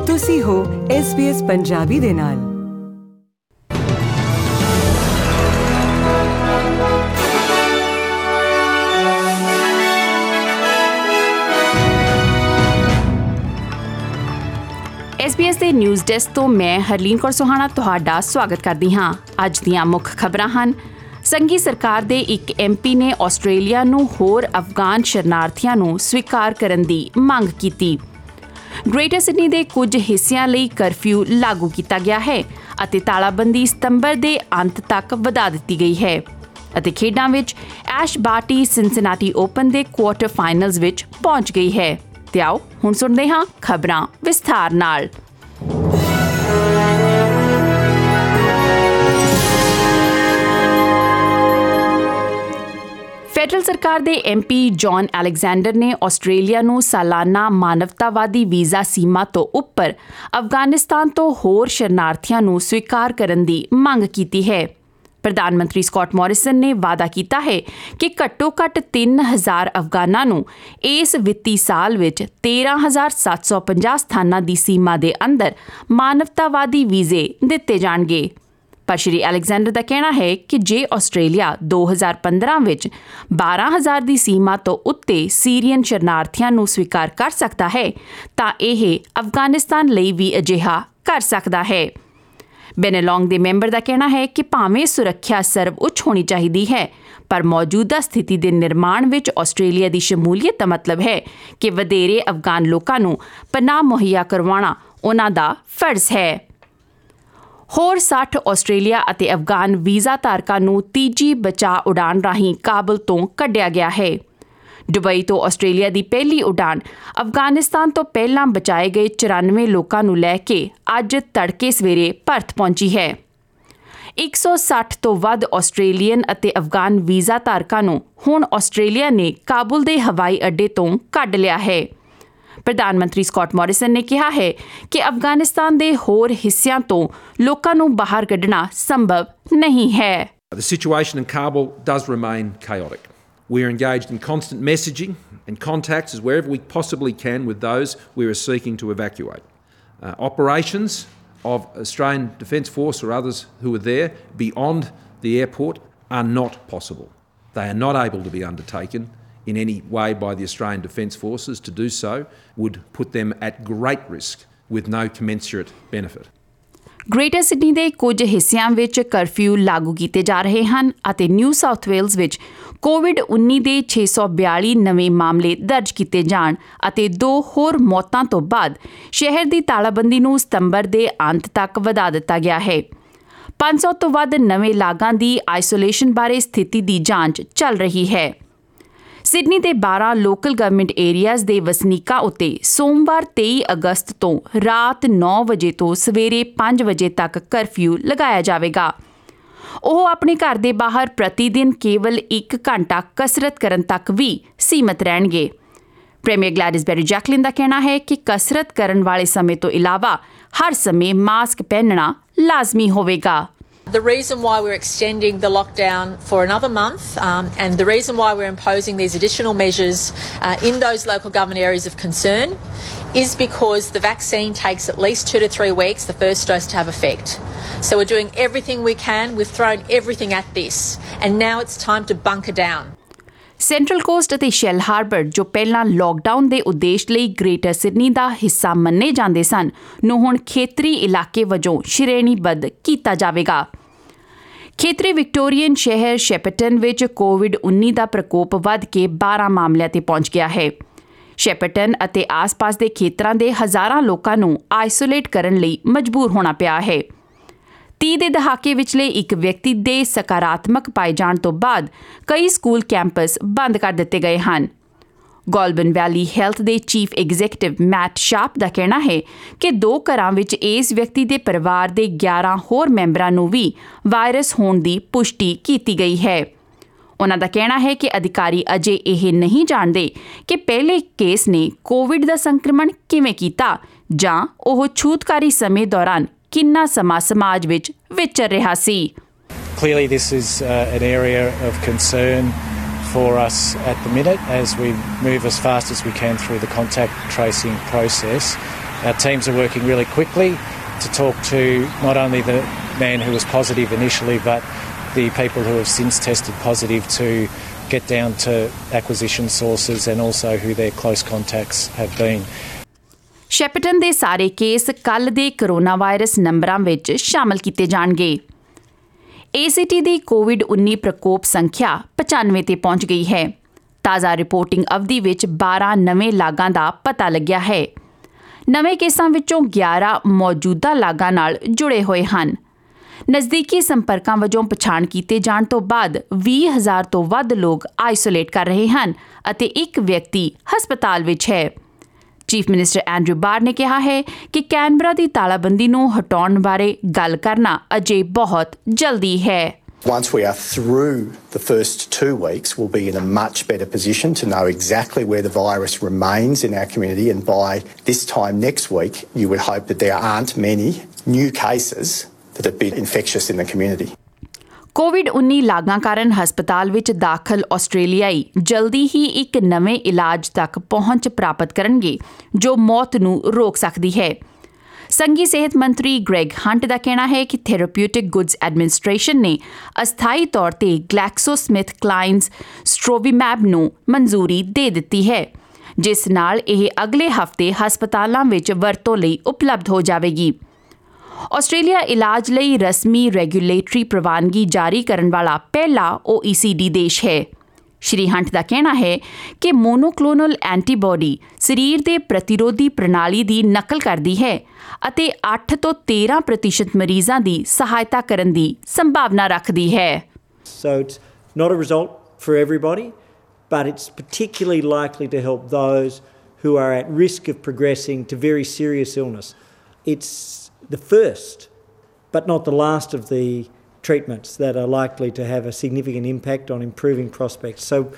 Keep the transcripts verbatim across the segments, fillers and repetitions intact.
ਤੁਸੀਂ ਹੋ S B S Punjabi ਦੇ ਨਾਲ। ਐਸ ਬੀ ਐਸ ਦੇ ਨਿਊਜ਼ ਡੈਸਕ ਤੋਂ ਮੈਂ ਹਰਲੀਨ ਕੌਰ ਸੁਹਾਣਾ ਤੁਹਾਡਾ ਸਵਾਗਤ ਕਰਦੀ ਹਾਂ। ਅੱਜ ਦੀਆਂ ਮੁੱਖ ਖਬਰਾਂ ਹਨ। ਸੰਘੀ ਸਰਕਾਰ ਦੇ ਇੱਕ ਐਮ ਪੀ ਨੇ ਆਸਟ੍ਰੇਲੀਆ ਨੂੰ ਹੋਰ ਅਫਗਾਨ ਸ਼ਰਨਾਰਥੀਆਂ ਨੂੰ ਸਵੀਕਾਰ ਕਰਨ ਦੀ ਮੰਗ ਕੀਤੀ। ਗ੍ਰੇਟਰ ਸਿਡਨੀ ਦੇ ਕੁਝ ਹਿੱਸਿਆਂ ਲਈ ਕਰਫਿਊ ਲਾਗੂ ਕੀਤਾ ਗਿਆ ਹੈ ਅਤੇ ਤਾਲਾਬੰਦੀ ਸਤੰਬਰ ਦੇ ਅੰਤ ਤੱਕ ਵਧਾ ਦਿੱਤੀ ਗਈ ਹੈ। ਅਤੇ ਖੇਡਾਂ ਵਿੱਚ ਐਸ਼ ਬਾਰਟੀ ਸਿਨਸਿਨਾਟੀ ਓਪਨ ਦੇ ਕੁਆਰਟਰ ਫਾਈਨਲਜ਼ ਵਿੱਚ ਪਹੁੰਚ ਗਈ ਹੈ। ਤੇ ਆਓ ਹੁਣ ਸੁਣਦੇ ਹਾਂ ਖਬਰਾਂ ਵਿਸਥਾਰ ਨਾਲ। ਫੈਡਰਲ ਸਰਕਾਰ ਦੇ ਐਮ ਪੀ ਜੌਨ ਅਲੈਗਜ਼ੈਂਡਰ ਨੇ ਆਸਟ੍ਰੇਲੀਆ ਨੂੰ ਸਾਲਾਨਾ ਮਾਨਵਤਾਵਾਦੀ ਵੀਜ਼ਾ ਸੀਮਾ ਤੋਂ ਉੱਪਰ ਅਫਗਾਨਿਸਤਾਨ ਤੋਂ ਹੋਰ ਸ਼ਰਨਾਰਥੀਆਂ ਨੂੰ ਸਵੀਕਾਰ ਕਰਨ ਦੀ ਮੰਗ ਕੀਤੀ ਹੈ। ਪ੍ਰਧਾਨ ਮੰਤਰੀ ਸਕਾਟ ਮੋਰਿਸਨ ਨੇ ਵਾਅਦਾ ਕੀਤਾ ਹੈ ਕਿ ਘੱਟੋ ਘੱਟ ਤਿੰਨ ਹਜ਼ਾਰ ਅਫਗਾਨਾਂ ਨੂੰ ਇਸ ਵਿੱਤੀ ਸਾਲ ਵਿੱਚ ਤੇਰਾਂ ਹਜ਼ਾਰ ਸੱਤ ਸੌ ਪੰਜਾਹ ਸਥਾਨਾਂ ਦੀ ਸੀਮਾ ਦੇ ਅੰਦਰ ਮਾਨਵਤਾਵਾਦੀ ਵੀਜ਼ੇ ਦਿੱਤੇ ਜਾਣਗੇ। ਪਰ ਸ਼੍ਰੀ ਅਲੈਗਜ਼ੈਂਡਰ ਦਾ ਕਹਿਣਾ ਹੈ ਕਿ ਜੇ ਆਸਟ੍ਰੇਲੀਆ ਦੋ ਹਜ਼ਾਰ ਪੰਦਰਾਂ ਵਿੱਚ ਬਾਰਾਂ ਹਜ਼ਾਰ ਦੀ ਸੀਮਾ ਤੋਂ ਉੱਤੇ ਸੀਰੀਅਨ ਸ਼ਰਨਾਰਥੀਆਂ ਨੂੰ ਸਵੀਕਾਰ ਕਰ ਸਕਦਾ ਹੈ ਤਾਂ ਇਹ ਅਫਗਾਨਿਸਤਾਨ ਲਈ ਵੀ ਅਜਿਹਾ ਕਰ ਸਕਦਾ ਹੈ। ਬੈਨੇਲੋਂਗ ਦੇ ਮੈਂਬਰ ਦਾ ਕਹਿਣਾ ਹੈ ਕਿ ਭਾਵੇਂ ਸੁਰੱਖਿਆ ਸਰਵਉੱਚ ਹੋਣੀ ਚਾਹੀਦੀ ਹੈ, ਪਰ ਮੌਜੂਦਾ ਸਥਿਤੀ ਦੇ ਨਿਰਮਾਣ ਵਿੱਚ ਆਸਟ੍ਰੇਲੀਆ ਦੀ ਸ਼ਮੂਲੀਅਤ ਦਾ ਮਤਲਬ ਹੈ ਕਿ ਵਧੇਰੇ ਅਫਗਾਨ ਲੋਕਾਂ ਨੂੰ ਪਨਾਹ ਮੁਹੱਈਆ ਕਰਵਾਉਣਾ ਉਹਨਾਂ ਦਾ ਫਰਜ਼ ਹੈ। ਹੋਰ ਸੱਠ ਆਸਟ੍ਰੇਲੀਆ ਅਤੇ ਅਫਗਾਨ ਵੀਜ਼ਾ ਧਾਰਕਾਂ ਨੂੰ ਤੀਜੀ ਬਚਾਅ ਉਡਾਣ ਰਾਹੀਂ ਕਾਬਲ ਤੋਂ ਕੱਢਿਆ ਗਿਆ ਹੈ। ਦੁਬਈ ਤੋਂ ਆਸਟ੍ਰੇਲੀਆ ਦੀ ਪਹਿਲੀ ਉਡਾਣ ਅਫਗਾਨਿਸਤਾਨ ਤੋਂ ਪਹਿਲਾਂ ਬਚਾਏ ਗਏ ਚੁਰਾਨਵੇਂ ਲੋਕਾਂ ਨੂੰ ਲੈ ਕੇ ਅੱਜ ਤੜਕੇ ਸਵੇਰੇ ਪਰਥ ਪਹੁੰਚੀ ਹੈ। ਇੱਕ ਸੌ ਸੱਠ ਤੋਂ ਵੱਧ ਆਸਟ੍ਰੇਲੀਅਨ ਅਤੇ ਅਫਗਾਨ ਵੀਜ਼ਾ ਧਾਰਕਾਂ ਨੂੰ ਹੁਣ ਆਸਟ੍ਰੇਲੀਆ ਨੇ ਕਾਬੁਲ ਦੇ ਹਵਾਈ ਅੱਡੇ ਤੋਂ ਕੱਢ ਲਿਆ ਹੈ। ਪ੍ਰਧਾਨ ਮੰਤਰੀ ਸਕਾਟ ਮੋਰਿਸਨ ਨੇ ਕਿਹਾ ਹੈ ਕਿ ਅਫਗਾਨਿਸਤਾਨ ਦੇ ਹੋਰ ਹਿੱਸਿਆਂ ਤੋਂ ਲੋਕਾਂ ਨੂੰ ਬਾਹਰ ਕੱਢਣਾ ਸੰਭਵ ਨਹੀਂ ਹੈ। The situation in Kabul does remain chaotic. We are engaged in constant messaging and contacts as wherever we possibly can with those we are seeking to evacuate. Uh, operations of Australian Defence Force or others who are there beyond the airport are not possible. They are not able to be undertaken in any way by the Australian Defence Forces. To do so would put them at great risk with no commensurate benefit. Greater Sydney ਦੇ ਕੁਝ ਹਿੱਸਿਆਂ ਵਿੱਚ curfew ਲਾਗੂ ਕੀਤੇ ਜਾ ਰਹੇ ਹਨ ਅਤੇ ਨਿਊ ਸਾਊਥ ਵੇਲਜ਼ ਵਿੱਚ ਕੋਵਿਡ ਉੱਨੀ ਦੇ ਛੇ ਸੌ ਬਿਆਲੀ ਨਵੇਂ ਮਾਮਲੇ ਦਰਜ ਕੀਤੇ ਜਾਣ ਅਤੇ ਦੋ ਹੋਰ ਮੌਤਾਂ ਤੋਂ ਬਾਅਦ ਸ਼ਹਿਰ ਦੀ ਤਾਲਾਬੰਦੀ ਨੂੰ ਸਤੰਬਰ ਦੇ ਅੰਤ ਤੱਕ ਵਧਾ ਦਿੱਤਾ ਗਿਆ ਹੈ। ਪੰਜ ਸੌ ਤੋਂ ਵੱਧ ਨਵੇਂ ਲਾਗਾਂ ਦੀ ਆਈਸੋਲੇਸ਼ਨ ਬਾਰੇ ਸਥਿਤੀ ਦੀ ਜਾਂਚ ਚੱਲ ਰਹੀ ਹੈ। ਸਿਡਨੀ ਦੇ ਬਾਰਾਂ ਲੋਕਲ ਗਵਰਨਮੈਂਟ ਏਰੀਆਜ਼ ਦੇ ਵਸਨੀਕਾਂ ਉੱਤੇ ਸੋਮਵਾਰ ਤੇਈ ਅਗਸਤ ਤੋਂ ਰਾਤ ਨੌ ਵਜੇ ਤੋਂ ਸਵੇਰੇ ਪੰਜ ਵਜੇ ਤੱਕ ਕਰਫਿਊ ਲਗਾਇਆ ਜਾਵੇਗਾ। ਉਹ ਆਪਣੇ ਘਰ ਦੇ ਬਾਹਰ ਪ੍ਰਤੀ ਦਿਨ ਕੇਵਲ ਇੱਕ ਘੰਟਾ ਕਸਰਤ ਕਰਨ ਤੱਕ ਵੀ ਸੀਮਤ ਰਹਿਣਗੇ। ਪ੍ਰੀਮੀਅਰ ਗਲੈਡਿਸ ਬੈਰੀ-ਜੈਕਲਿਨ ਦਾ ਕਹਿਣਾ ਹੈ ਕਿ ਕਸਰਤ ਕਰਨ ਵਾਲੇ ਸਮੇਂ ਤੋਂ ਇਲਾਵਾ ਹਰ ਸਮੇਂ ਮਾਸਕ ਪਹਿਨਣਾ ਲਾਜ਼ਮੀ ਹੋਵੇਗਾ। The reason why we're extending the lockdown for another month um, and the reason why we're imposing these additional measures uh, in those local government areas of concern is because the vaccine takes at least two to three weeks, the first dose, to have effect. So we're doing everything we can. We've thrown everything at this and now it's time to bunker down. Central coast ਅਤੇ Shellharbour ਜੋ ਪਹਿਲਾਂ lockdown ਦੇ ਉਦੇਸ਼ ਲਈ greater Sydney ਦਾ ਹਿੱਸਾ ਮੰਨੇ ਜਾਂਦੇ ਸਨ ਨੂੰ ਹੁਣ ਖੇਤਰੀ ਇਲਾਕੇ ਵਜੋਂ ਸ਼੍ਰੇਣੀਬੱਧ ਕੀਤਾ ਜਾਵੇਗਾ। ਖੇਤਰੀ ਵਿਕਟੋਰੀਅਨ ਸ਼ਹਿਰ ਸ਼ੈਪਰਟਨ ਵਿੱਚ ਕੋਵਿਡ ਉੱਨੀ ਦਾ ਪ੍ਰਕੋਪ ਵੱਧ ਕੇ ਬਾਰਾਂ ਮਾਮਲਿਆਂ ਤੇ ਪਹੁੰਚ ਗਿਆ ਹੈ। ਸ਼ੈਪਰਟਨ ਅਤੇ ਆਸ-ਪਾਸ ਦੇ ਖੇਤਰਾਂ ਦੇ ਹਜ਼ਾਰਾਂ ਲੋਕਾਂ ਨੂੰ ਆਈਸੋਲੇਟ ਕਰਨ ਲਈ ਮਜਬੂਰ ਹੋਣਾ ਪਿਆ ਹੈ। ਤੀਹ ਦੇ ਦਹਾਕੇ ਵਿਚਲੇ ਇੱਕ ਵਿਅਕਤੀ ਦੇ ਸਕਾਰਾਤਮਕ ਪਾਏ ਜਾਣ ਤੋਂ ਬਾਅਦ ਕਈ ਸਕੂਲ ਕੈਂਪਸ ਬੰਦ ਕਰ ਦਿੱਤੇ ਗਏ ਹਨ। ਗੋਲਬਨ ਵੈਲੀ ਹੈਲਥ ਦੇ ਚੀਫ ਐਗਜ਼ੀਕਟਿਵ ਮੈਟ ਸ਼ਾਰਪ ਦਾ ਕਹਿਣਾ ਹੈ ਕਿ ਦੋ ਘਰਾਂ ਵਿੱਚ ਇਸ ਵਿਅਕਤੀ ਦੇ ਪਰਿਵਾਰ ਦੇ ਗਿਆਰਾਂ ਹੋਰ ਮੈਂਬਰਾਂ ਨੂੰ ਵੀ ਵਾਇਰਸ ਹੋਣ ਦੀ ਪੁਸ਼ਟੀ ਕੀਤੀ ਗਈ ਹੈ। ਉਹਨਾਂ ਦਾ ਕਹਿਣਾ ਹੈ ਕਿ ਅਧਿਕਾਰੀ ਅਜੇ ਇਹ ਨਹੀਂ ਜਾਣਦੇ ਕਿ ਪਹਿਲੇ ਕੇਸ ਨੇ ਕੋਵਿਡ ਦਾ ਸੰਕਰਮਣ ਕਿਵੇਂ ਕੀਤਾ ਜਾਂ ਉਹ ਛੂਤਕਾਰੀ ਸਮੇਂ ਦੌਰਾਨ ਕਿੰਨਾ ਸਮਾਂ ਸਮਾਜ ਵਿੱਚ ਵਿਚਰ ਰਿਹਾ ਸੀ। Clearly this is uh, an area of concern for us at the minute as we move as fast as we can through the contact tracing process. Our teams are working really quickly to talk to not only the man who was positive initially, but the people who have since tested positive, to get down to acquisition sources and also who their close contacts have been. Shepparton ਦੇ ਸਾਰੇ case ਕੱਲ੍ਹ ਦੇ corona virus ਨੰਬਰਾਂ ਵਿੱਚ ਸ਼ਾਮਲ ਕੀਤੇ ਜਾਣਗੇ। ਏ C T ਦੀ Covid ਉੱਨੀ ਪ੍ਰਕੋਪ ਸੰਖਿਆ ਪਚਾਨਵੇਂ ਤੇ ਪਹੁੰਚ ਗਈ ਹੈ। ਤਾਜ਼ਾ ਰਿਪੋਰਟਿੰਗ ਅਵਧੀ ਵਿੱਚ ਬਾਰਾਂ ਨਵੇਂ ਲਾਗਾਂ ਦਾ ਪਤਾ ਲੱਗਿਆ ਹੈ। ਨਵੇਂ ਕੇਸਾਂ ਵਿੱਚੋਂ ਗਿਆਰਾਂ ਮੌਜੂਦਾ ਲਾਗਾਂ ਨਾਲ ਜੁੜੇ ਹੋਏ ਹਨ। ਨਜ਼ਦੀਕੀ ਸੰਪਰਕਾਂ ਵਜੋਂ ਪਛਾਣ ਕੀਤੇ ਜਾਣ ਤੋਂ ਬਾਅਦ ਵੀਹ ਹਜ਼ਾਰ ਤੋਂ ਵੱਧ ਲੋਕ ਆਈਸੋਲੇਟ ਕਰ ਰਹੇ ਹਨ ਅਤੇ ਇੱਕ ਵਿਅਕਤੀ ਹਸਪਤਾਲ ਵਿੱਚ ਹੈ। ਚੀਫ ਮਿਨਿਸਟਰ ਐਂਡਰੂ ਬਾਰ ਨੇ ਕਿਹਾ ਹੈ ਕਿ ਕੈਨਬਰਾ ਦੀ ਤਾਲਾਬੰਦੀ ਨੂੰ ਹਟਾਉਣ ਬਾਰੇ ਗੱਲ ਕਰਨਾ ਅਜੇ ਬਹੁਤ ਜਲਦੀ ਹੈ। Once we are through the first two weeks, we'll be in a much better position to know exactly where the virus remains in our community, and by this time next week, you would hope that there aren't many new cases that have been infectious in the community. Covid ਉੱਨੀ ਲਾਗਾਂ ਕਾਰਨ ਹਸਪਤਾਲ ਵਿੱਚ ਦਾਖਲ ਆਸਟ੍ਰੇਲੀਆਈ ਜਲਦੀ ਹੀ ਇੱਕ ਨਵੇਂ ਇਲਾਜ ਤੱਕ ਪਹੁੰਚ ਪ੍ਰਾਪਤ ਕਰਨਗੇ ਜੋ ਮੌਤ ਨੂੰ ਰੋਕ ਸਕਦੀ ਹੈ। ਸੰਘੀ ਸਿਹਤ ਮੰਤਰੀ ਗ੍ਰੈਗ ਹੰਟ ਦਾ ਕਹਿਣਾ ਹੈ ਕਿ ਥੈਰੇਪਿਊਟਿਕ ਗੁੱਡਸ ਐਡਮਿਨਿਸਟ੍ਰੇਸ਼ਨ ਨੇ ਅਸਥਾਈ ਤੌਰ ਤੇ ਗਲੈਕਸੋਸਮਿਥ ਕਲਾਈਨਜ਼ ਸਟ੍ਰੋਵੀਮੈਬ ਨੂੰ ਮਨਜ਼ੂਰੀ ਦੇ ਦਿੱਤੀ ਹੈ, ਜਿਸ ਨਾਲ ਇਹ ਅਗਲੇ ਹਫ਼ਤੇ ਹਸਪਤਾਲਾਂ ਵਿੱਚ ਵਰਤੋਂ ਲਈ ਉਪਲਬਧ ਹੋ ਜਾਵੇਗੀ। ਆਸਟ੍ਰੇਲੀਆ ਇਲਾਜ ਲਈ ਰਸਮੀ ਰੈਗੂਲੇਟਰੀ ਪ੍ਰਵਾਨਗੀ ਜਾਰੀ ਕਰਨ ਵਾਲਾ ਪਹਿਲਾ ਓ ਈ ਸੀ ਡੀ ਦੇਸ਼ ਹੈ। ਸ਼੍ਰੀ ਹੰਟ ਦਾ ਕਹਿਣਾ ਹੈ ਕਿ ਮੋਨੋਕਲੋਨਲ ਐਂਟੀਬਾਡੀ ਸਰੀਰ ਦੇ ਪ੍ਰਤੀਰੋਧੀ ਪ੍ਰਣਾਲੀ ਦੀ ਨਕਲ ਕਰਦੀ ਹੈ ਅਤੇ ਅੱਠ ਤੋਂ ਤੇਰਾਂ ਪ੍ਰਤੀਸ਼ਤ ਮਰੀਜ਼ਾਂ ਦੀ ਸਹਾਇਤਾ ਕਰਨ ਦੀ ਸੰਭਾਵਨਾ ਰੱਖਦੀ ਹੈ। So it's not a result for everybody, but it's particularly likely to help those who are at risk of progressing to very serious illness. It's the first, but not the last of the treatments that are likely to have a significant impact on improving prospects. So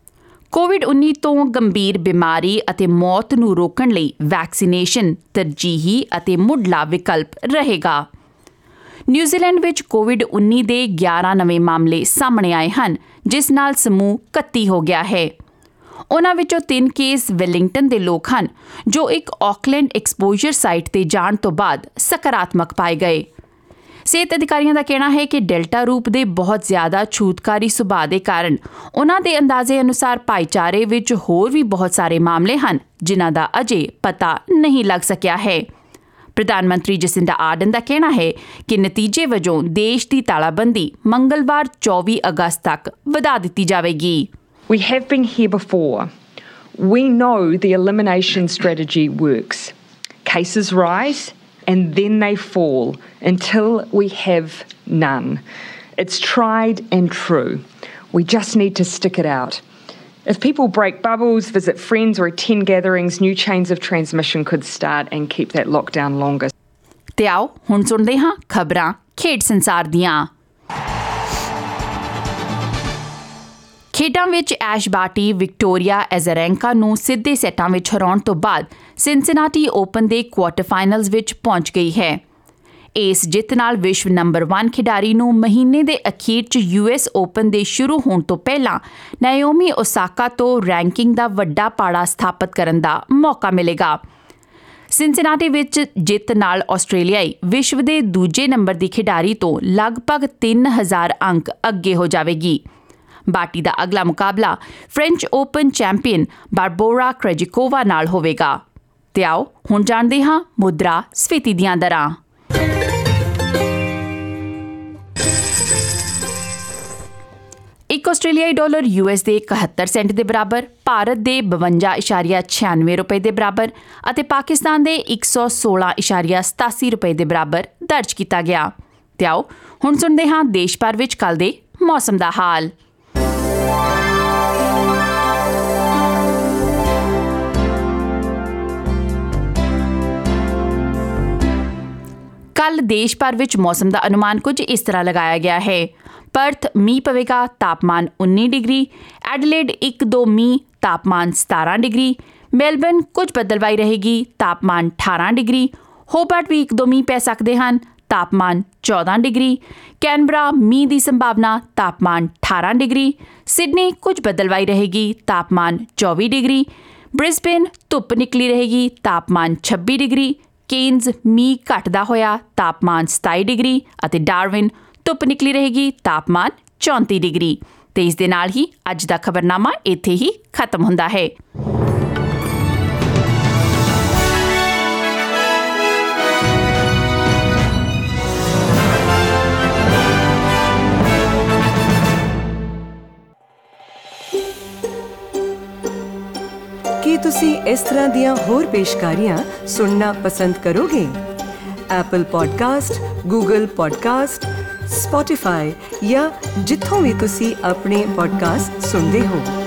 covid ਉੱਨੀ ਤੋਂ ਗੰਭੀਰ ਬਿਮਾਰੀ ਅਤੇ ਮੌਤ ਨੂੰ ਰੋਕਣ ਲਈ vaccination ਤਰਜੀਹੀ ਅਤੇ ਮੁੱਢਲਾ ਵਿਕਲਪ ਰਹੇਗਾ। ਨਿਊਜ਼ੀਲੈਂਡ ਵਿੱਚ ਕੋਵਿਡ ਉੱਨੀ ਦੇ ਗਿਆਰਾਂ ਨਵੇਂ ਮਾਮਲੇ ਸਾਹਮਣੇ ਆਏ ਹਨ, ਜਿਸ ਨਾਲ ਸਮੂਹ ਇਕੱਤੀ ਹੋ ਗਿਆ ਹੈ। ਉਨ੍ਹਾਂ ਵਿੱਚੋਂ ਤਿੰਨ ਕੇਸ ਵੈਲਿੰਗਟਨ ਦੇ ਲੋਕ ਹਨ, ਜੋ ਇੱਕ ਆਕਲੈਂਡ ਐਕਸਪੋਜ਼ਰ ਸਾਈਟ ਤੇ ਜਾਣ ਤੋਂ ਬਾਅਦ ਸਕਾਰਾਤਮਕ ਪਾਏ ਗਏ। ਸਿਹਤ ਅਧਿਕਾਰੀਆਂ ਦਾ ਕਹਿਣਾ ਹੈ ਕਿ ਡੈਲਟਾ ਰੂਪ ਦੇ ਬਹੁਤ ਜ਼ਿਆਦਾ ਛੂਤਕਾਰੀ ਸੁਭਾਅ ਦੇ ਕਾਰਨ ਉਨ੍ਹਾਂ ਦੇ ਅੰਦਾਜ਼ੇ ਅਨੁਸਾਰ ਭਾਈਚਾਰੇ ਵਿੱਚ ਹੋਰ ਵੀ ਬਹੁਤ ਸਾਰੇ ਮਾਮਲੇ ਹਨ, ਜਿਨ੍ਹਾਂ ਦਾ ਅਜੇ ਪਤਾ ਨਹੀਂ ਲੱਗ ਸਕਿਆ ਹੈ। ਪ੍ਰਧਾਨ ਮੰਤਰੀ ਜਸਿੰਡਾ ਆਰਡਨ ਦਾ ਕਹਿਣਾ ਹੈ ਕਿ ਨਤੀਜੇ ਵਜੋਂ ਦੇਸ਼ ਦੀ ਤਾਲਾਬੰਦੀ ਮੰਗਲਵਾਰ ਚੌਵੀ ਅਗਸਤ ਤੱਕ ਵਧਾ ਦਿੱਤੀ ਜਾਵੇਗੀ। We have been here before. We know the elimination strategy works. Cases rise and then they fall until we have none. It's tried and true. We just need to stick it out. If people break bubbles, visit friends or attend gatherings, new chains of transmission could start and keep that lockdown longer. ਤੇ ਆਓ ਹੁਣ ਸੁਣਦੇ ਹਾਂ ਖਬਰਾਂ ਖੇਡ ਸੰਸਾਰ ਦੀਆਂ। ਖੇਡਾਂ ਵਿੱਚ ਐਸ਼ ਬਾਰਟੀ ਵਿਕਟੋਰੀਆ ਐਜ਼ਰੈਂਕਾ ਨੂੰ ਸਿੱਧੇ ਸੈੱਟਾਂ ਵਿੱਚ ਹਰਾਉਣ ਤੋਂ ਬਾਅਦ ਸਿਨਸਿਨਾਟੀ ਓਪਨ ਦੇ ਕੁਆਰਟਰ ਫਾਈਨਲਜ਼ ਵਿੱਚ ਪਹੁੰਚ ਗਈ ਹੈ। ਇਸ ਜਿੱਤ ਨਾਲ ਵਿਸ਼ਵ ਨੰਬਰ ਇੱਕ ਖਿਡਾਰੀ ਨੂੰ ਮਹੀਨੇ ਦੇ ਅਖੀਰ 'ਚ ਯੂ ਐਸ ਓਪਨ ਦੇ ਸ਼ੁਰੂ ਹੋਣ ਤੋਂ ਪਹਿਲਾਂ ਨਾਓਮੀ ਓਸਾਕਾ ਤੋਂ ਰੈਂਕਿੰਗ ਦਾ ਵੱਡਾ ਪਾੜਾ ਸਥਾਪਿਤ ਕਰਨ ਦਾ ਮੌਕਾ ਮਿਲੇਗਾ। ਸਿਨਸਿਨਾਟੀ ਵਿੱਚ ਜਿੱਤ ਨਾਲ ਆਸਟ੍ਰੇਲੀਆਈ ਵਿਸ਼ਵ ਦੇ ਦੂਜੇ ਨੰਬਰ ਦੀ ਖਿਡਾਰੀ ਤੋਂ ਲਗਭਗ ਤਿੰਨ ਹਜ਼ਾਰ ਅੰਕ ਅੱਗੇ ਹੋ ਜਾਵੇਗੀ। ਬਾਰਟੀ ਦਾ ਅਗਲਾ ਮੁਕਾਬਲਾ French Open champion Barbora Krejcikova ਨਾਲ ਹੋਵੇਗਾ। ਤੇ ਆਓ ਹੁਣ ਜਾਣਦੇ ਹਾਂ ਮੁਦਰਾ ਸਫੀਤੀ ਦੀਆਂ ਦਰਾਂ। ਇੱਕ ਆਸਟ੍ਰੇਲੀਆਈ ਡਾਲਰ ਯੂ ਐਸ ਦੇ ਇਕਹੱਤਰ ਸੈਂਟ ਦੇ ਬਰਾਬਰ, ਭਾਰਤ ਦੇ ਬਵੰਜਾ ਇਸ਼ਾਰੀਆ ਛਿਆਨਵੇਂ ਰੁਪਏ ਦੇ ਬਰਾਬਰ ਅਤੇ ਪਾਕਿਸਤਾਨ ਦੇ ਇੱਕ ਸੌ ਸੋਲਾਂ ਇਸ਼ਾਰੀਆ ਸਤਾਸੀ ਰੁਪਏ ਦੇ ਬਰਾਬਰ ਦਰਜ ਕੀਤਾ ਗਿਆ। ਤੇ ਆਓ ਹੁਣ ਸੁਣਦੇ ਹਾਂ ਦੇਸ਼ ਭਰ ਵਿੱਚ ਕੱਲ੍ਹ ਦੇ ਮੌਸਮ ਦਾ ਹਾਲ। ਕੱਲ੍ਹ ਦੇਸ਼ ਭਰ ਵਿੱਚ ਮੌਸਮ ਦਾ ਅਨੁਮਾਨ ਕੁਝ ਇਸ ਤਰ੍ਹਾਂ ਲਗਾਇਆ ਗਿਆ ਹੈ। ਪਰਥ ਮੀਂਹ ਪਵੇਗਾ, ਤਾਪਮਾਨ ਉੱਨੀ ਡਿਗਰੀ। ਐਡਲੇਡ ਇੱਕ ਦੋ ਮੀਂਹ, ਤਾਪਮਾਨ ਸਤਾਰਾਂ ਡਿਗਰੀ। ਮੈਲਬਰਨ ਕੁਝ ਬੱਦਲਵਾਈ ਰਹੇਗੀ, ਤਾਪਮਾਨ ਅਠਾਰਾਂ ਡਿਗਰੀ। ਹੋਬਾਰਟ ਵੀ ਇੱਕ ਦੋ ਮੀਂਹ ਪੈ ਸਕਦੇ ਹਨ, ਤਾਪਮਾਨ ਚੌਦਾਂ ਡਿਗਰੀ। ਕੈਨਬਰਾ ਮੀਂਹ ਦੀ ਸੰਭਾਵਨਾ, ਤਾਪਮਾਨ ਅਠਾਰਾਂ ਡਿਗਰੀ। ਸਿਡਨੀ ਕੁਝ ਬੱਦਲਵਾਈ ਰਹੇਗੀ, ਤਾਪਮਾਨ ਚੌਵੀ ਡਿਗਰੀ। ਬ੍ਰਿਸਬੇਨ ਧੁੱਪ ਨਿਕਲੀ ਰਹੇਗੀ, ਤਾਪਮਾਨ ਛੱਬੀ ਡਿਗਰੀ। ਕੇਨਜ਼ ਮੀਂਹ ਘਟਦਾ ਹੋਇਆ, ਤਾਪਮਾਨ ਸਤਾਈ ਡਿਗਰੀ। ਅਤੇ ਡਾਰਵਿਨ ਧੁੱਪ ਨਿਕਲੀ ਰਹੇਗੀ, ਤਾਪਮਾਨ ਚੌਂਤੀ ਡਿਗਰੀ। ਤੇ ਇਸ ਦੇ ਨਾਲ ਹੀ ਅੱਜ ਦਾ ਖਬਰਨਾਮਾ ਇੱਥੇ ਹੀ ਖਤਮ ਹੁੰਦਾ ਹੈ। ਕੀ ਤੁਸੀਂ ਇਸ ਤਰ੍ਹਾਂ ਦੀਆਂ ਹੋਰ ਪੇਸ਼ਕਾਰੀਆਂ ਸੁਣਨਾ ਪਸੰਦ ਕਰੋਗੇ? Apple podcast, Google podcast, Spotify ਜਾਂ ਜਿੱਥੋਂ ਵੀ ਤੁਸੀਂ ਆਪਣੇ ਪੋਡਕਾਸਟ ਸੁਣਦੇ ਹੋ।